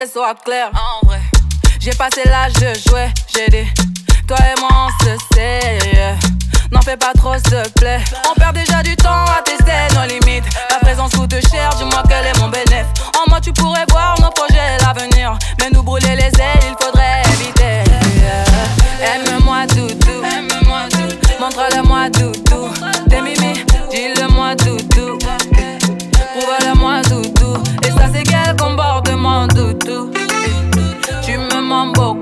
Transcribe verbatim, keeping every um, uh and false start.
Soit clair, en vrai. J'ai passé l'âge de jouer, j'ai dit. Toi et moi on se sait, yeah. N'en fais pas trop s'il te plaît. On perd déjà du temps à tester nos limites. Ta présence coûte cher, dis-moi quel est mon bénéfice. En moi tu pourrais voir nos projets, l'avenir. Mais nous brûler les ailes, il faudrait éviter, yeah. Aime-moi toutou, aime-moi toutou. Montre-le-moi toutou. T'es mimi, dis-le-moi toutou. Prouve-le-moi toutou. Et ça c'est quel comportement toutou. Tu me mens beaucoup.